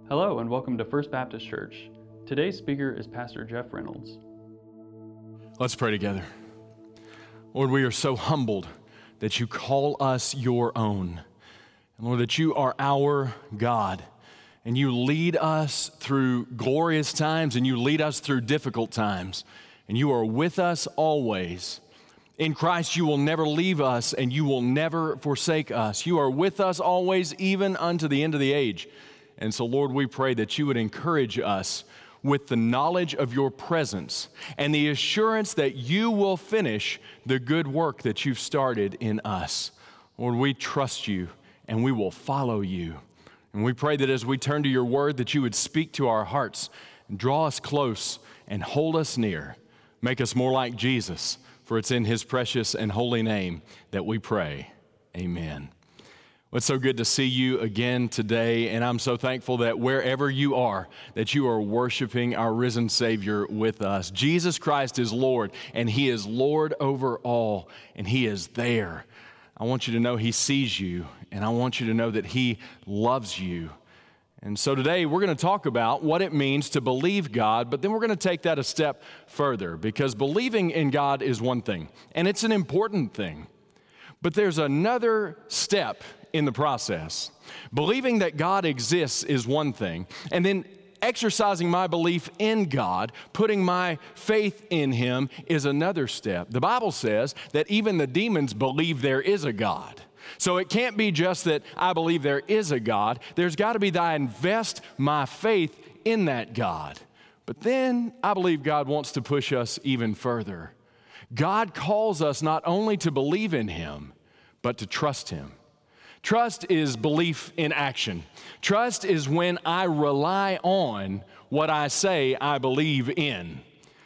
Hello and welcome to First Baptist Church. Today's speaker is Pastor Jeff Reynolds. Let's pray together. Lord, we are so humbled that you call us your own. And Lord, that you are our God. And you lead us through glorious times and you lead us through difficult times. And you are with us always. In Christ, you will never leave us and you will never forsake us. You are with us always, even unto the end of the age. And so, Lord, we pray that you would encourage us with the knowledge of your presence and the assurance that you will finish the good work that you've started in us. Lord, we trust you and we will follow you. And we pray that as we turn to your word, that you would speak to our hearts and draw us close and hold us near. Make us more like Jesus, for it's in his precious and holy name that we pray. Amen. Well, it's so good to see you again today, and I'm so thankful that wherever you are, that you are worshiping our risen Savior with us. Jesus Christ is Lord, and he is Lord over all, and he is there. I want you to know he sees you, and I want you to know that he loves you. And so today we're going to talk about what it means to believe God, but then we're going to take that a step further, because believing in God is one thing, and it's an important thing. But there's another step in the process. Believing that God exists is one thing, and then exercising my belief in God, putting my faith in him, is another step. The Bible says that even the demons believe there is a God. So it can't be just that I believe there is a God. There's got to be that I invest my faith in that God. But then I believe God wants to push us even further. God calls us not only to believe in him, but to trust him. Trust is belief in action. Trust is when I rely on what I say I believe in.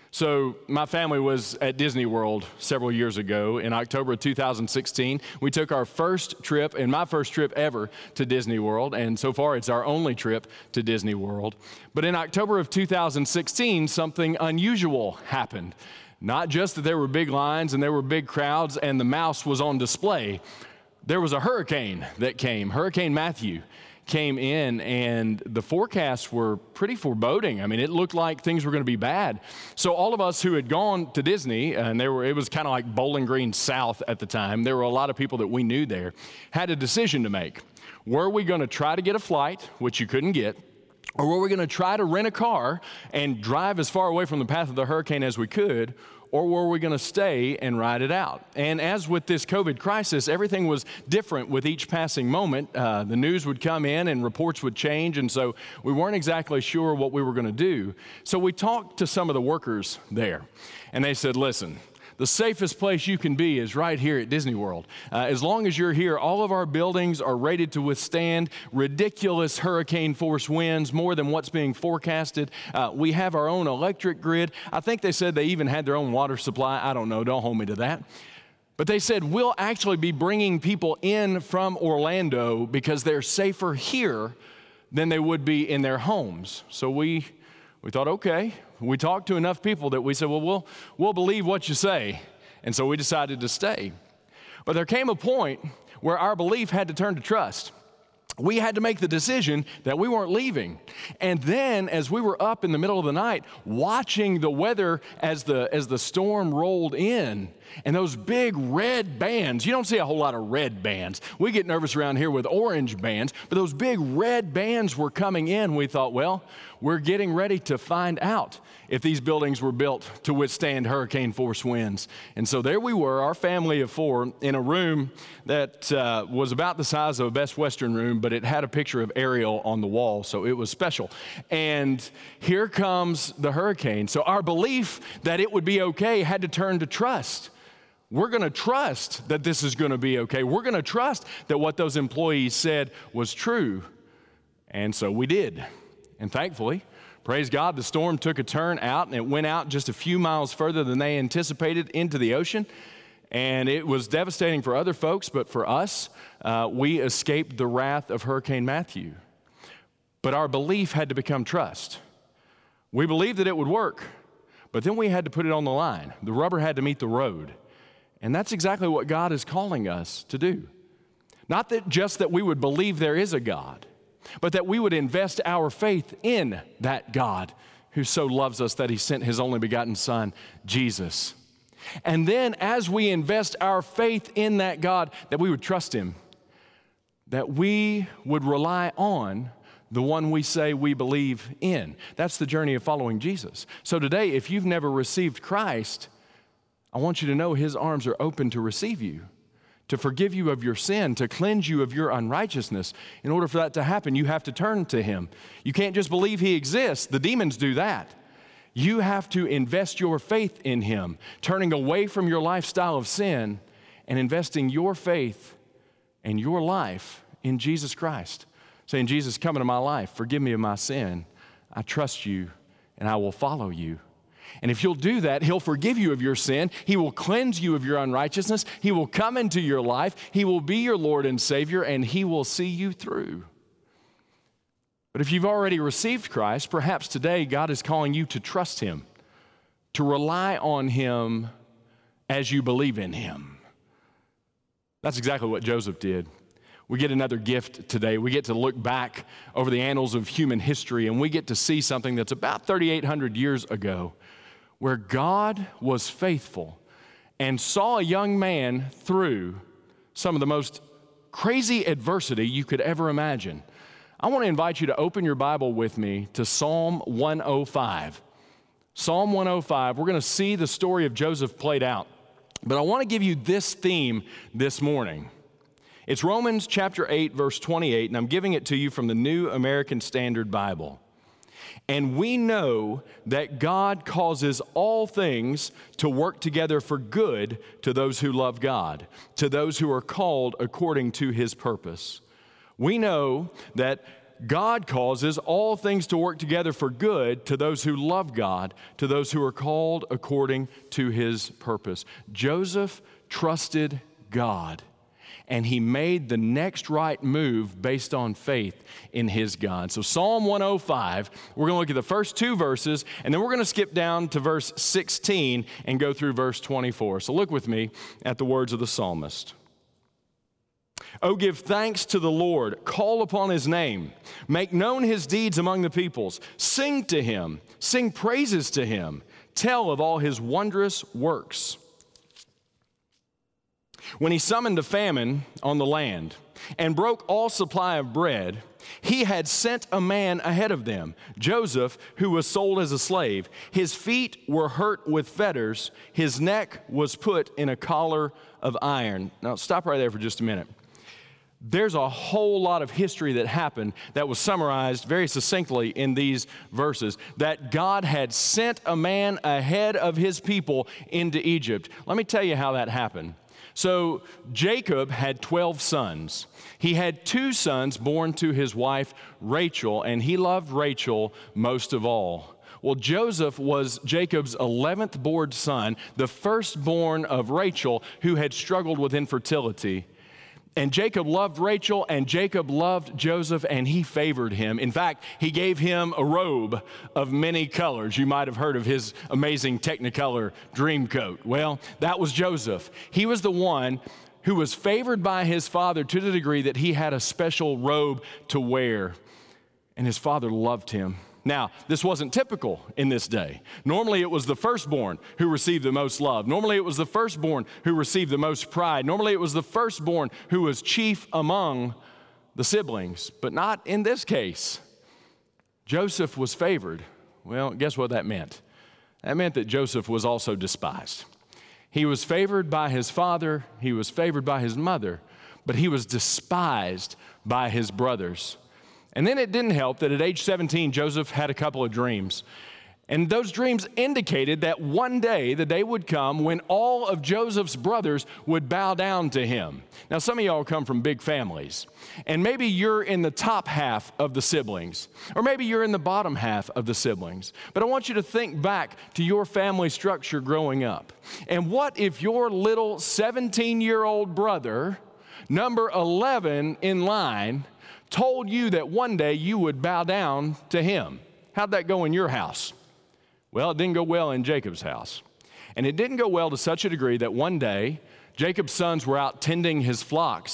So my family was at Disney World several years ago in October of 2016. We took our first trip, and my first trip ever, to Disney World, and so far it's our only trip to Disney World. But in October of 2016, something unusual happened. Not just that there were big lines and there were big crowds and the mouse was on display. There was a hurricane that came. Hurricane Matthew came in, and the forecasts were pretty foreboding. I mean, it looked like things were going to be bad. So all of us who had gone to Disney, and it was kind of like Bowling Green South at the time, there were a lot of people that we knew there, had a decision to make. Were we going to try to get a flight, which you couldn't get, or were we going to try to rent a car and drive as far away from the path of the hurricane as we could, or were we going to stay and ride it out? And as with this COVID crisis, everything was different with each passing moment. The news would come in and reports would change, and so we weren't exactly sure what we were going to do. So we talked to some of the workers there, and they said, listen, the safest place you can be is right here at Disney World. As long as you're here, all of our buildings are rated to withstand ridiculous hurricane force winds, more than what's being forecasted. We have our own electric grid. I think they said they even had their own water supply. I don't know. Don't hold me to that. But they said, we'll actually be bringing people in from Orlando because they're safer here than they would be in their homes. So we thought, okay. We talked to enough people that we said, well, we'll believe what you say. And so we decided to stay. But there came a point where our belief had to turn to trust. We had to make the decision that we weren't leaving. And then as we were up in the middle of the night, watching the weather as the storm rolled in, and those big red bands, you don't see a whole lot of red bands. We get nervous around here with orange bands, but those big red bands were coming in. We thought, well, we're getting ready to find out if these buildings were built to withstand hurricane force winds. And so there we were, our family of four, in a room that was about the size of a Best Western room, but it had a picture of Ariel on the wall, so it was special. And here comes the hurricane. So our belief that it would be okay had to turn to trust. We're going to trust that this is going to be okay. We're going to trust that what those employees said was true. And so we did. And thankfully, praise God, the storm took a turn out, and it went out just a few miles further than they anticipated into the ocean. And it was devastating for other folks, but for us, we escaped the wrath of Hurricane Matthew. But our belief had to become trust. We believed that it would work, but then we had to put it on the line. The rubber had to meet the road. And that's exactly what God is calling us to do. Not that just that we would believe there is a God, but that we would invest our faith in that God who so loves us that he sent his only begotten Son, Jesus. And then as we invest our faith in that God, that we would trust him, that we would rely on the one we say we believe in. That's the journey of following Jesus. So today, if you've never received Christ, I want you to know his arms are open to receive you, to forgive you of your sin, to cleanse you of your unrighteousness. In order for that to happen, you have to turn to him. You can't just believe he exists. The demons do that. You have to invest your faith in him, turning away from your lifestyle of sin and investing your faith and your life in Jesus Christ. Saying, Jesus, come into my life, forgive me of my sin. I trust you and I will follow you. And if you'll do that, he'll forgive you of your sin. He will cleanse you of your unrighteousness. He will come into your life. He will be your Lord and Savior, and he will see you through. But if you've already received Christ, perhaps today God is calling you to trust him, to rely on him as you believe in him. That's exactly what Joseph did. We get another gift today. We get to look back over the annals of human history, and we get to see something that's about 3,800 years ago, where God was faithful and saw a young man through some of the most crazy adversity you could ever imagine. I want to invite you to open your Bible with me to Psalm 105. Psalm 105, we're going to see the story of Joseph played out. But I want to give you this theme this morning. It's Romans chapter 8, verse 28, and I'm giving it to you from the New American Standard Bible. And we know that God causes all things to work together for good to those who love God, to those who are called according to his purpose. We know that God causes all things to work together for good to those who love God, to those who are called according to his purpose. Joseph trusted God, and he made the next right move based on faith in his God. So Psalm 105, we're going to look at the first two verses, and then we're going to skip down to verse 16 and go through verse 24. So look with me at the words of the psalmist. Oh, give thanks to the Lord, call upon his name, make known his deeds among the peoples, sing to him, sing praises to him, tell of all his wondrous works. When he summoned a famine on the land and broke all supply of bread, he had sent a man ahead of them, Joseph, who was sold as a slave. His feet were hurt with fetters. His neck was put in a collar of iron. Now, stop right there for just a minute. There's a whole lot of history that happened that was summarized very succinctly in these verses, that God had sent a man ahead of his people into Egypt. Let me tell you how that happened. So Jacob had 12 sons. He had 2 sons born to his wife Rachel, and he loved Rachel most of all. Well, Joseph was Jacob's 11th born son, the firstborn of Rachel, who had struggled with infertility. And Jacob loved Rachel, and Jacob loved Joseph, and he favored him. In fact, he gave him a robe of many colors. You might have heard of his amazing Technicolor dream coat. Well, that was Joseph. He was the one who was favored by his father to the degree that he had a special robe to wear, and his father loved him. Now, this wasn't typical in this day. Normally, it was the firstborn who received the most love. Normally, it was the firstborn who received the most pride. Normally, it was the firstborn who was chief among the siblings, but not in this case. Joseph was favored. Well, guess what that meant? That meant that Joseph was also despised. He was favored by his father, he was favored by his mother, but he was despised by his brothers. And then it didn't help that at age 17, Joseph had a couple of dreams. And those dreams indicated that one day, the day would come when all of Joseph's brothers would bow down to him. Now, some of y'all come from big families, and maybe you're in the top half of the siblings, or maybe you're in the bottom half of the siblings. But I want you to think back to your family structure growing up. And what if your little 17-year-old brother, number 11 in line, told you that one day you would bow down to him? How'd that go in your house? Well, it didn't go well in Jacob's house. And it didn't go well to such a degree that one day Jacob's sons were out tending his flocks,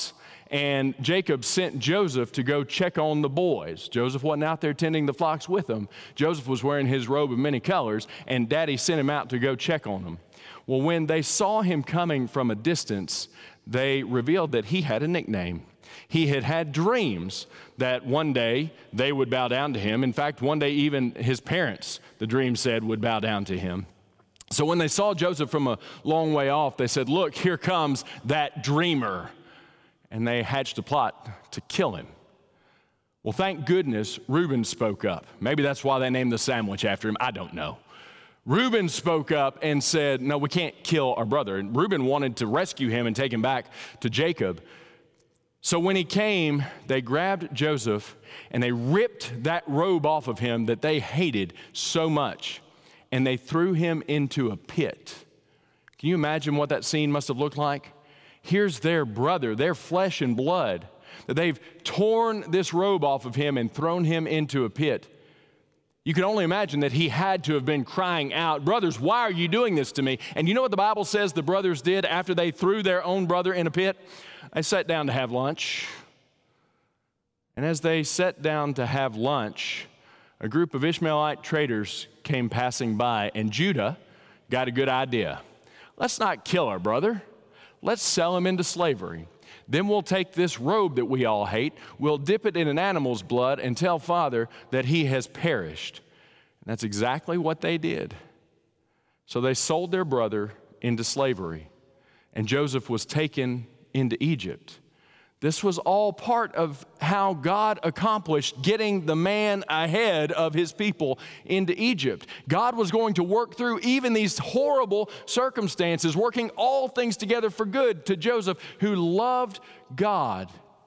and Jacob sent Joseph to go check on the boys. Joseph wasn't out there tending the flocks with them. Joseph was wearing his robe of many colors, and Daddy sent him out to go check on them. Well, when they saw him coming from a distance, they revealed that he had a nickname. He had had dreams that one day they would bow down to him. In fact, one day even his parents, the dream said, would bow down to him. So when they saw Joseph from a long way off, they said, "Look, here comes that dreamer." And they hatched a plot to kill him. Well, thank goodness Reuben spoke up. Maybe that's why they named the sandwich after him. I don't know. Reuben spoke up and said, "No, we can't kill our brother." And Reuben wanted to rescue him and take him back to Jacob. So when he came, they grabbed Joseph and they ripped that robe off of him that they hated so much, and they threw him into a pit. Can you imagine what that scene must have looked like? Here's their brother, their flesh and blood, that they've torn this robe off of him and thrown him into a pit. You can only imagine that he had to have been crying out, "Brothers, why are you doing this to me?" And you know what the Bible says the brothers did after they threw their own brother in a pit? They sat down to have lunch. And as they sat down to have lunch, a group of Ishmaelite traders came passing by, and Judah got a good idea. Let's not kill our brother. Let's sell him into slavery. Then we'll take this robe that we all hate, we'll dip it in an animal's blood and tell Father that he has perished. And that's exactly what they did. So they sold their brother into slavery, and Joseph was taken into Egypt. This was all part of how God accomplished getting the man ahead of his people into Egypt. God was going to work through even these horrible circumstances, working all things together for good to Joseph, who loved God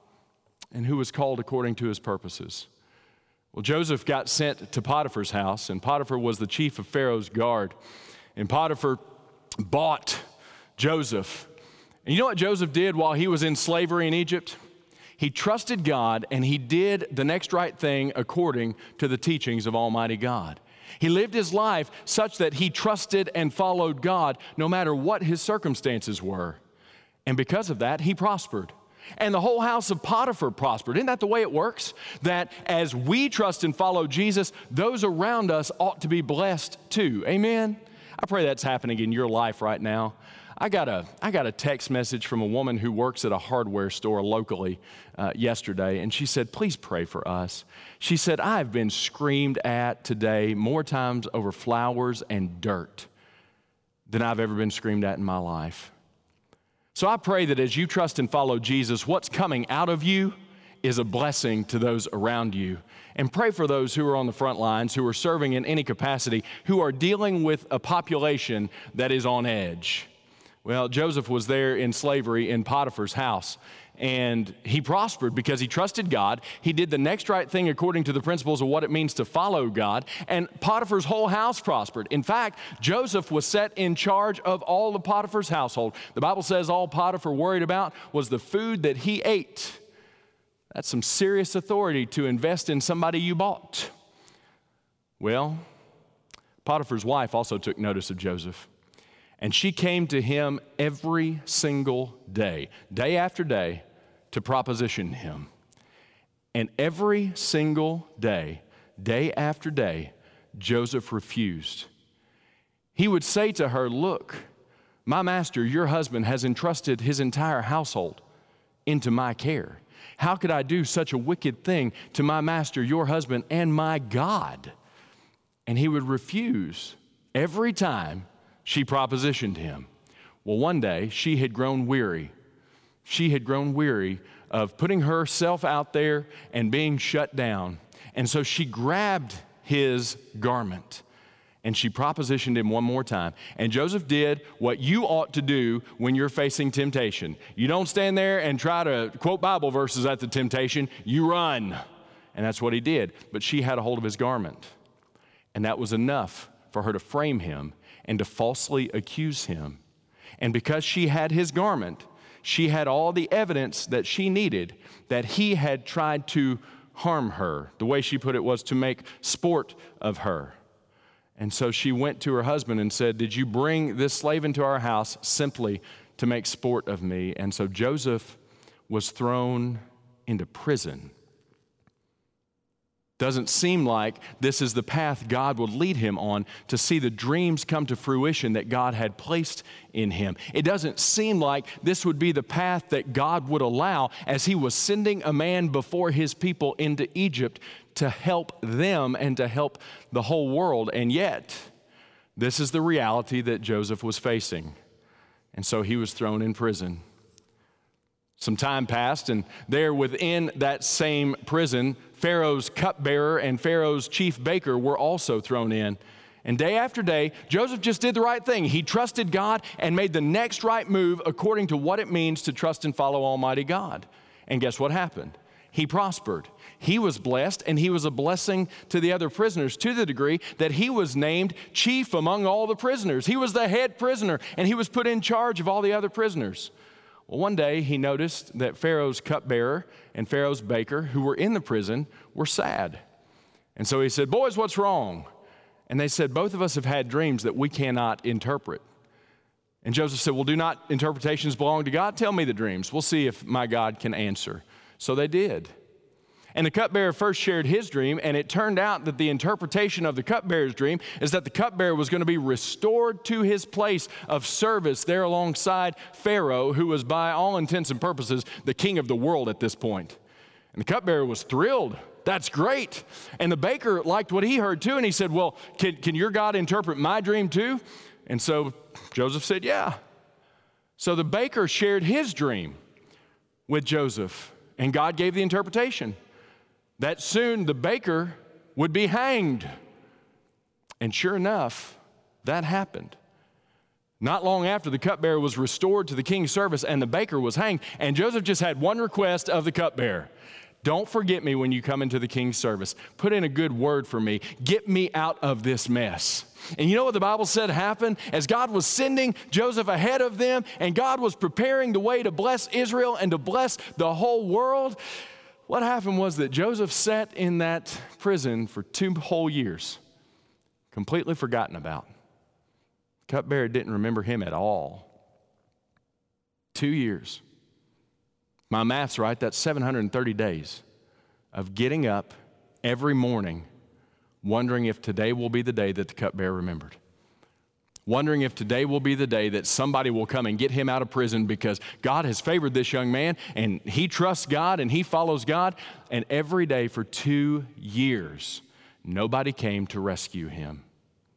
and who was called according to his purposes. Well, Joseph got sent to Potiphar's house, and Potiphar was the chief of Pharaoh's guard. And Potiphar bought Joseph. And you know what Joseph did while he was in slavery in Egypt? He trusted God, and he did the next right thing according to the teachings of Almighty God. He lived his life such that he trusted and followed God no matter what his circumstances were. And because of that, he prospered. And the whole house of Potiphar prospered. Isn't that the way it works? That as we trust and follow Jesus, those around us ought to be blessed too. Amen? I pray that's happening in your life right now. I got a text message from a woman who works at a hardware store locally yesterday, and she said, "Please pray for us." She said, "I've been screamed at today more times over flowers and dirt than I've ever been screamed at in my life." So I pray that as you trust and follow Jesus, what's coming out of you is a blessing to those around you. And pray for those who are on the front lines, who are serving in any capacity, who are dealing with a population that is on edge. Well, Joseph was there in slavery in Potiphar's house, and he prospered because he trusted God. He did the next right thing according to the principles of what it means to follow God, and Potiphar's whole house prospered. In fact, Joseph was set in charge of all of Potiphar's household. The Bible says all Potiphar worried about was the food that he ate. That's some serious authority to invest in somebody you bought. Well, Potiphar's wife also took notice of Joseph. And she came to him every single day, day after day, to proposition him. And every single day, day after day, Joseph refused. He would say to her, "Look, my master, your husband, has entrusted his entire household into my care. How could I do such a wicked thing to my master, your husband, and my God?" And he would refuse every time she propositioned him. Well, one day she had grown weary. She had grown weary of putting herself out there and being shut down. And so she grabbed his garment and she propositioned him one more time. And Joseph did what you ought to do when you're facing temptation. You don't stand there and try to quote Bible verses at the temptation. You run. And that's what he did. But she had a hold of his garment. And that was enough for her to frame him and to falsely accuse him. And because she had his garment, she had all the evidence that she needed that he had tried to harm her. The way she put it was to make sport of her. And so she went to her husband and said, "Did you bring this slave into our house simply to make sport of me?" And so Joseph was thrown into prison. Doesn't seem like this is the path God would lead him on to see the dreams come to fruition that God had placed in him. It doesn't seem like this would be the path that God would allow as he was sending a man before his people into Egypt to help them and to help the whole world. And yet, this is the reality that Joseph was facing. And so he was thrown in prison. Some time passed, and there within that same prison, Pharaoh's cupbearer and Pharaoh's chief baker were also thrown in. And day after day, Joseph just did the right thing. He trusted God and made the next right move according to what it means to trust and follow Almighty God. And guess what happened? He prospered. He was blessed, and he was a blessing to the other prisoners to the degree that he was named chief among all the prisoners. He was the head prisoner, and he was put in charge of all the other prisoners. Well, one day he noticed that Pharaoh's cupbearer and Pharaoh's baker, who were in the prison, were sad. And so he said, "Boys, what's wrong?" And they said, "Both of us have had dreams that we cannot interpret." And Joseph said, "Well, do not interpretations belong to God? Tell me the dreams. We'll see if my God can answer." So they did. And the cupbearer first shared his dream, and it turned out that the interpretation of the cupbearer's dream is that the cupbearer was going to be restored to his place of service there alongside Pharaoh, who was by all intents and purposes the king of the world at this point. And the cupbearer was thrilled. That's great. And the baker liked what he heard too, and he said, "Well, can your God interpret my dream too?" And so Joseph said, "Yeah." So the baker shared his dream with Joseph, and God gave the interpretation that soon the baker would be hanged. And sure enough, that happened. Not long after, the cupbearer was restored to the king's service and the baker was hanged. And Joseph just had one request of the cupbearer: don't forget me when you come into the king's service. Put in a good word for me. Get me out of this mess. And you know what the Bible said happened? As God was sending Joseph ahead of them and God was preparing the way to bless Israel and to bless the whole world, what happened was that Joseph sat in that prison for 2 whole years, completely forgotten about. Cupbearer didn't remember him at all. 2 years. My math's right, that's 730 days of getting up every morning, wondering if today will be the day that the cupbearer remembered. Wondering if today will be the day that somebody will come and get him out of prison because God has favored this young man and he trusts God and he follows God. And every day for 2 years, nobody came to rescue him.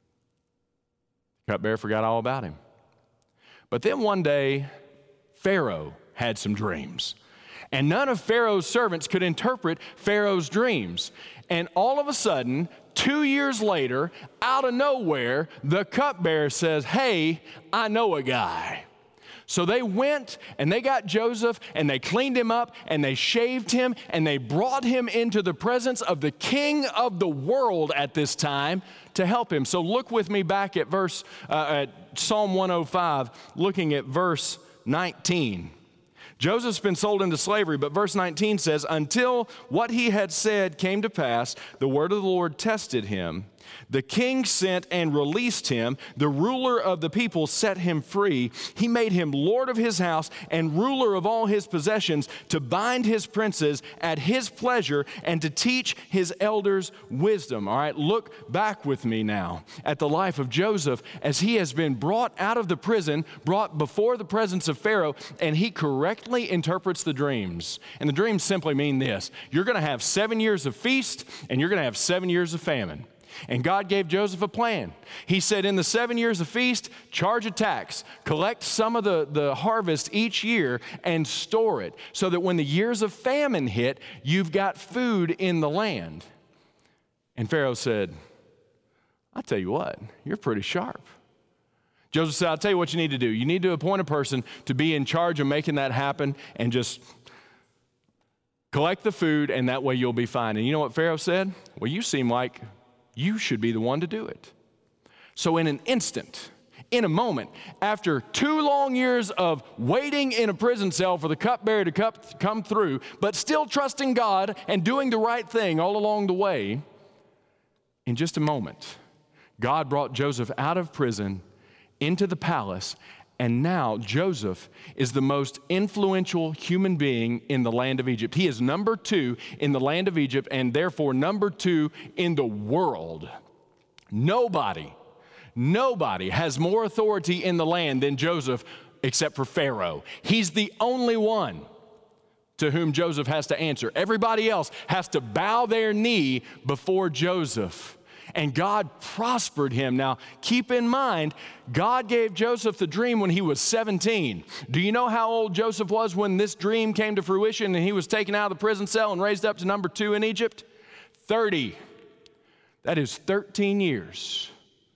Cupbearer forgot all about him. But then one day, Pharaoh had some dreams. And none of Pharaoh's servants could interpret Pharaoh's dreams. And all of a sudden, 2 years later, out of nowhere, the cupbearer says, "Hey, I know a guy." So they went and they got Joseph and they cleaned him up and they shaved him and they brought him into the presence of the king of the world at this time to help him. So look with me back at at Psalm 105, looking at verse 19. Joseph's been sold into slavery, but verse 19 says, "Until what he had said came to pass, the word of the Lord tested him. The king sent and released him. The ruler of the people set him free. He made him lord of his house and ruler of all his possessions, to bind his princes at his pleasure and to teach his elders wisdom." All right, look back with me now at the life of Joseph as he has been brought out of the prison, brought before the presence of Pharaoh, and he correctly interprets the dreams. And the dreams simply mean this: you're going to have 7 years of feast and you're going to have 7 years of famine. And God gave Joseph a plan. He said, in the 7 years of feast, charge a tax, collect some of the harvest each year and store it so that when the years of famine hit, you've got food in the land. And Pharaoh said, "I'll tell you what, you're pretty sharp." Joseph said, "I'll tell you what you need to do. You need to appoint a person to be in charge of making that happen and just collect the food, and that way you'll be fine." And you know what Pharaoh said? "Well, you seem like you should be the one to do it." So in an instant, in a moment, after 2 long years of waiting in a prison cell for the cupbearer to come through, but still trusting God and doing the right thing all along the way, in just a moment, God brought Joseph out of prison into the palace, And now Joseph is the most influential human being in the land of Egypt. He is number 2 in the land of Egypt, and therefore number 2 in the world. Nobody has more authority in the land than Joseph except for Pharaoh. He's the only one to whom Joseph has to answer. Everybody else has to bow their knee before Joseph. And God prospered him. Now, keep in mind, God gave Joseph the dream when he was 17. Do you know how old Joseph was when this dream came to fruition and he was taken out of the prison cell and raised up to number 2 in Egypt? 30. That is 13 years.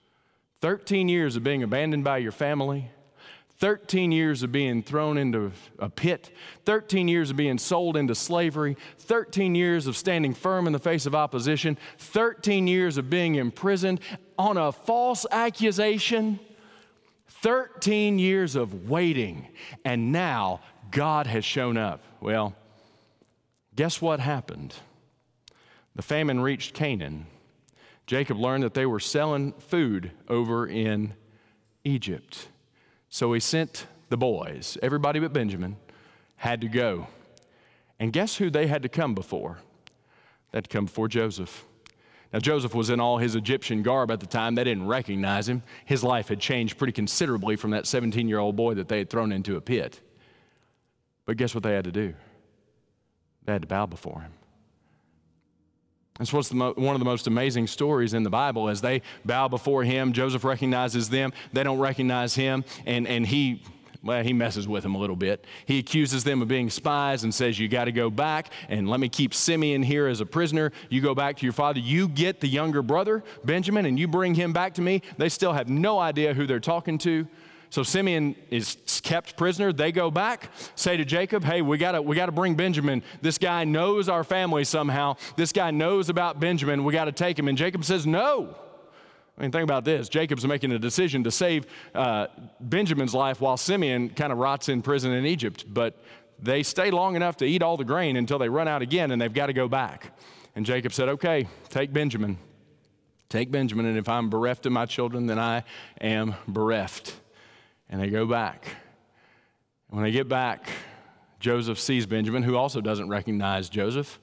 13 years of being abandoned by your family. 13 years of being thrown into a pit, 13 years of being sold into slavery, 13 years of standing firm in the face of opposition, 13 years of being imprisoned on a false accusation, 13 years of waiting, and now God has shown up. Well, guess what happened? The famine reached Canaan. Jacob learned that they were selling food over in Egypt. So he sent the boys, everybody but Benjamin, had to go. And guess who they had to come before? They had to come before Joseph. Now, Joseph was in all his Egyptian garb at the time. They didn't recognize him. His life had changed pretty considerably from that 17-year-old boy that they had thrown into a pit. But guess what they had to do? They had to bow before him. That's what's one of the most amazing stories in the Bible. As they bow before him, Joseph recognizes them. They don't recognize him, and he messes with them a little bit. He accuses them of being spies and says, you got to go back and let me keep Simeon here as a prisoner. You go back to your father. You get the younger brother, Benjamin, and you bring him back to me. They still have no idea who they're talking to. So Simeon is kept prisoner. They go back, say to Jacob, hey, we gotta bring Benjamin. This guy knows our family somehow. This guy knows about Benjamin. We got to take him. And Jacob says, no. I mean, think about this. Jacob's making a decision to save Benjamin's life while Simeon kind of rots in prison in Egypt. But they stay long enough to eat all the grain until they run out again, and they've got to go back. And Jacob said, okay, take Benjamin. Take Benjamin, and if I'm bereft of my children, then I am bereft. And they go back. And when they get back, Joseph sees Benjamin, who also doesn't recognize Joseph.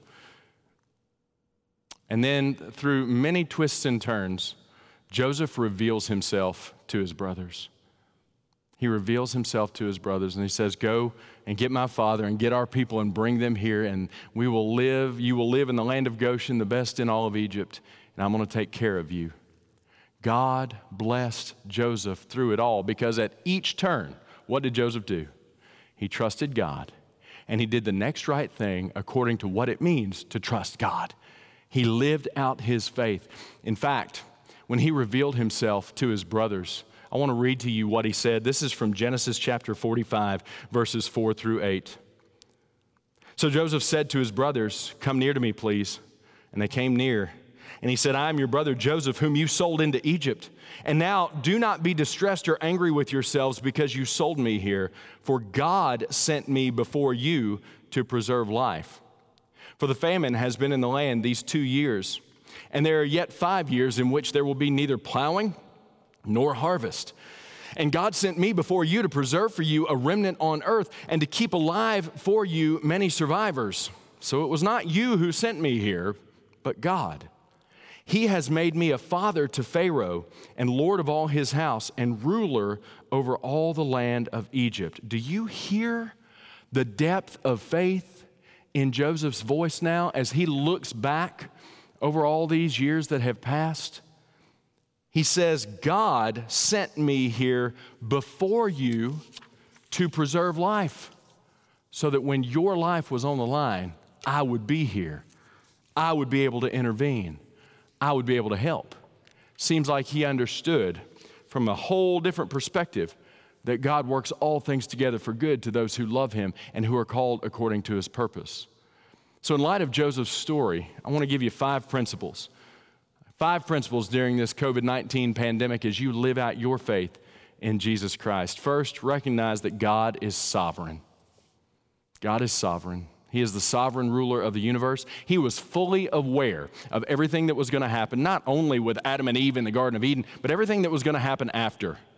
And then through many twists and turns, Joseph reveals himself to his brothers. He reveals himself to his brothers, and he says, go and get my father and get our people and bring them here, and you will live in the land of Goshen, the best in all of Egypt, and I'm going to take care of you. God blessed Joseph through it all, because at each turn, what did Joseph do? He trusted God, and he did the next right thing according to what it means to trust God. He lived out his faith. In fact, when he revealed himself to his brothers, I want to read to you what he said. This is from Genesis chapter 45, verses 4 through 8. So Joseph said to his brothers, come near to me, please. And they came near. And he said, I am your brother Joseph, whom you sold into Egypt. And now do not be distressed or angry with yourselves because you sold me here, for God sent me before you to preserve life. For the famine has been in the land these 2 years, and there are yet 5 years in which there will be neither plowing nor harvest. And God sent me before you to preserve for you a remnant on earth and to keep alive for you many survivors. So it was not you who sent me here, but God. He has made me a father to Pharaoh and lord of all his house and ruler over all the land of Egypt. Do you hear the depth of faith in Joseph's voice now as he looks back over all these years that have passed? He says, God sent me here before you to preserve life, so that when your life was on the line, I would be here. I would be able to intervene. I would be able to help. Seems like he understood from a whole different perspective that God works all things together for good to those who love him and who are called according to his purpose. So in light of Joseph's story, I want to give you 5 principles. 5 principles during this COVID-19 pandemic as you live out your faith in Jesus Christ. First, recognize that God is sovereign. God is sovereign. He is the sovereign ruler of the universe. He was fully aware of everything that was going to happen, not only with Adam and Eve in the Garden of Eden, but everything that was going to happen after.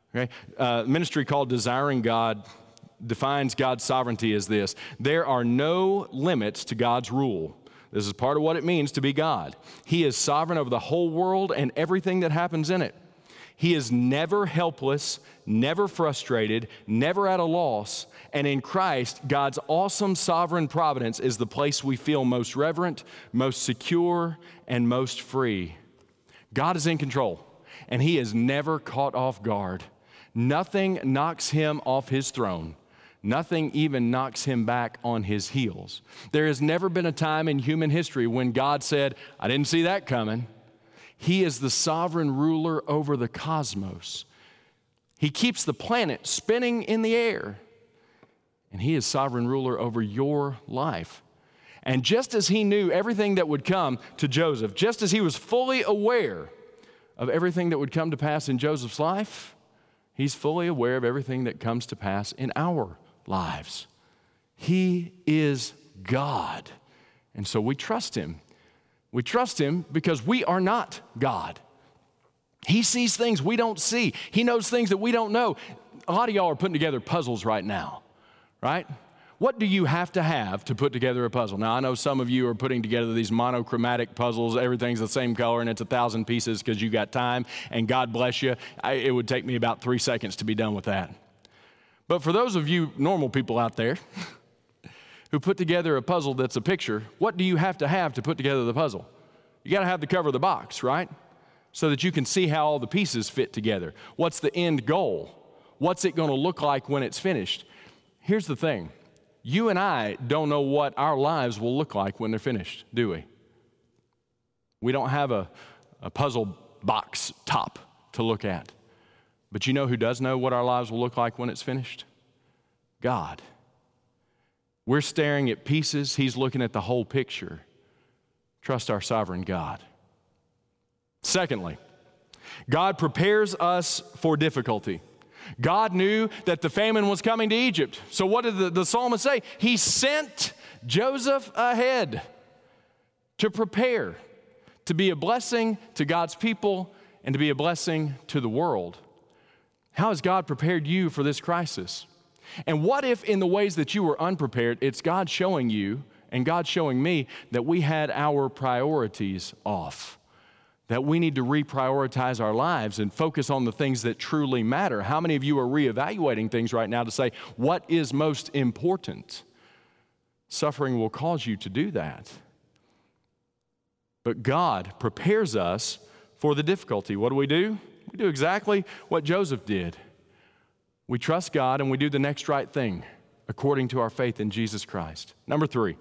Okay? Ministry called Desiring God defines God's sovereignty as this: there are no limits to God's rule. This is part of what it means to be God. He is sovereign over the whole world and everything that happens in it. He is never helpless, never frustrated, never at a loss. And in Christ, God's awesome sovereign providence is the place we feel most reverent, most secure, and most free. God is in control, and He is never caught off guard. Nothing knocks Him off His throne. Nothing even knocks Him back on His heels. There has never been a time in human history when God said, I didn't see that coming. He is the sovereign ruler over the cosmos. He keeps the planet spinning in the air, and He is sovereign ruler over your life. And just as He knew everything that would come to Joseph, just as He was fully aware of everything that would come to pass in Joseph's life, He's fully aware of everything that comes to pass in our lives. He is God, and so we trust Him. We trust Him because we are not God. He sees things we don't see. He knows things that we don't know. A lot of y'all are putting together puzzles right now, right? What do you have to put together a puzzle? Now, I know some of you are putting together these monochromatic puzzles. Everything's the same color, and it's 1,000 pieces because you got time, and God bless you. It would take me about 3 seconds to be done with that. But for those of you normal people out there who put together a puzzle that's a picture, what do you have to put together the puzzle? You got to have the cover of the box, right? So that you can see how all the pieces fit together. What's the end goal? What's it going to look like when it's finished? Here's the thing. You and I don't know what our lives will look like when they're finished, do we? We don't have a puzzle box top to look at. But you know who does know what our lives will look like when it's finished? God. We're staring at pieces. He's looking at the whole picture. Trust our sovereign God. Secondly, God prepares us for difficulty. God knew that the famine was coming to Egypt. So what did the psalmist say? He sent Joseph ahead to prepare, to be a blessing to God's people and to be a blessing to the world. How has God prepared you for this crisis? And what if in the ways that you were unprepared, it's God showing you and God showing me that we had our priorities off? That we need to reprioritize our lives and focus on the things that truly matter. How many of you are reevaluating things right now to say, what is most important? Suffering will cause you to do that. But God prepares us for the difficulty. What do? We do exactly what Joseph did. We trust God and we do the next right thing according to our faith in Jesus Christ. Number 3,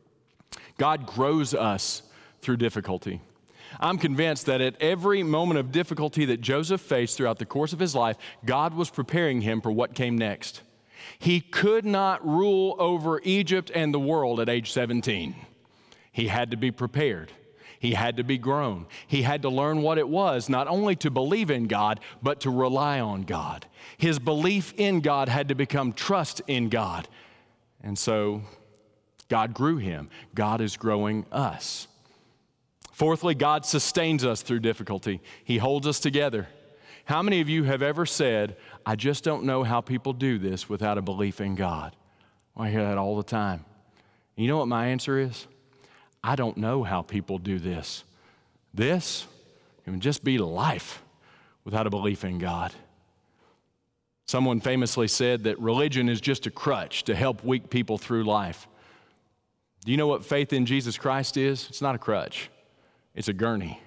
God grows us through difficulty. I'm convinced that at every moment of difficulty that Joseph faced throughout the course of his life, God was preparing him for what came next. He could not rule over Egypt and the world at age 17. He had to be prepared. He had to be grown. He had to learn what it was, not only to believe in God, but to rely on God. His belief in God had to become trust in God. And so God grew him. God is growing us. Fourthly, God sustains us through difficulty. He holds us together. How many of you have ever said, I just don't know how people do this without a belief in God? Well, I hear that all the time. And you know what my answer is? I don't know how people do this. This can just be life without a belief in God. Someone famously said that religion is just a crutch to help weak people through life. Do you know what faith in Jesus Christ is? It's not a crutch. It's a gurney.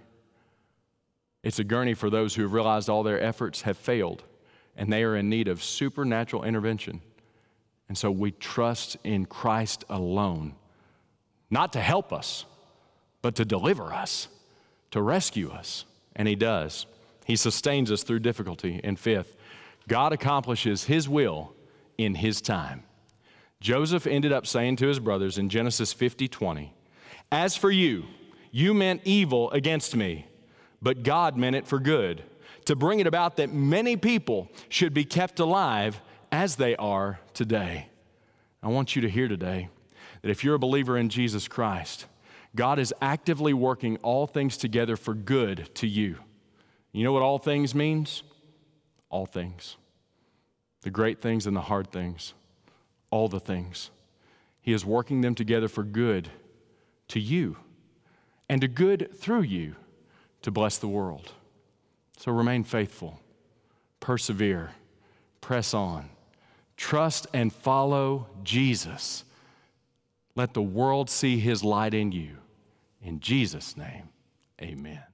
It's a gurney for those who have realized all their efforts have failed and they are in need of supernatural intervention. And so we trust in Christ alone, not to help us, but to deliver us, to rescue us. And He does. He sustains us through difficulty. And fifth, God accomplishes His will in His time. Joseph ended up saying to his brothers in Genesis 50:20, "As for you, you meant evil against me, but God meant it for good, to bring it about that many people should be kept alive as they are today." I want you to hear today that if you're a believer in Jesus Christ, God is actively working all things together for good to you. You know what all things means? all things. The great things and the hard things, all the things. He is working them together for good to you and to good through you to bless the world. So remain faithful, persevere, press on, trust and follow Jesus. Let the world see his light in you. In Jesus' name, amen.